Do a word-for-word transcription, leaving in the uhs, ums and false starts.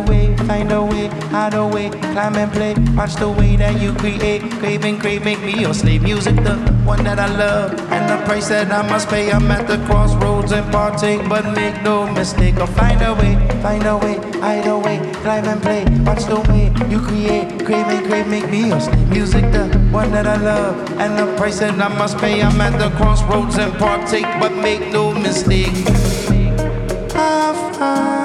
way, find a way, hide away, climb and play. Watch the way that you create, crave and crave, make me your slave. Music, the one that I love, and the price that I must pay. I'm at the crossroads and partake, but make no mistake. I'll find a way, find a way, hide away, climb and play. Watch the way you create, crave and crave, make me your slave. Music, the one that I love, and the price that I must pay. I'm at the crossroads and partake, but make no mistake. I find